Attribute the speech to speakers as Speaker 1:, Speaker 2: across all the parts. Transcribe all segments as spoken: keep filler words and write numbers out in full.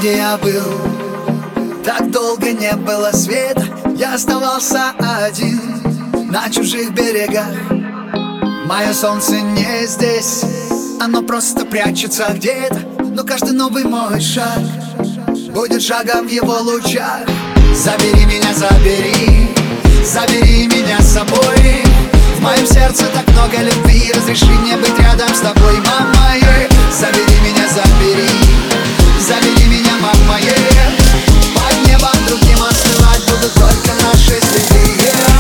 Speaker 1: где я был. Так долго не было света, я оставался один на чужих берегах. Мое солнце не здесь, оно просто прячется где-то. Но каждый новый мой шаг будет шагом в его лучах. Забери меня, забери, забери меня с собой. В моем сердце так много любви, разреши мне быть рядом с тобой, мама. Забери меня, забери, забери меня, мама. Под небом другим остывать будут только наши следы.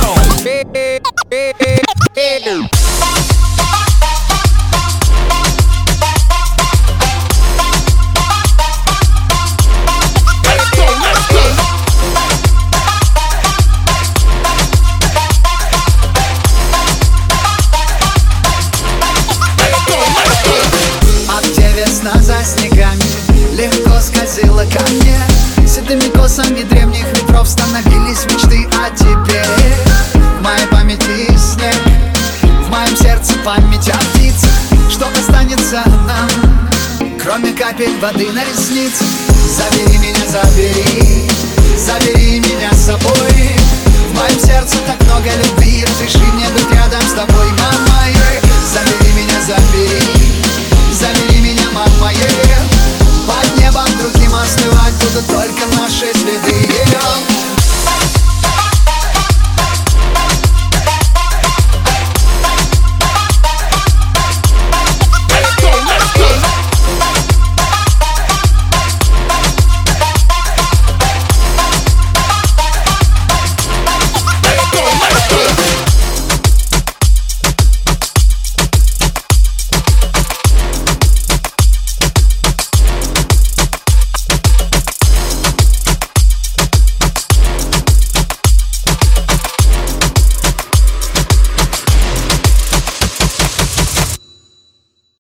Speaker 1: За снегами легко скользила ко мне. Седыми косами древних ветров становились мечты о тебе. В моей памяти снег, в моем сердце память о птицах. Что останется нам, кроме капель воды на ресницах? Забери меня, забери, забери меня с собой. В моем сердце так много любви, разреши мне быть рядом с тобой, мама. Забери меня, забери,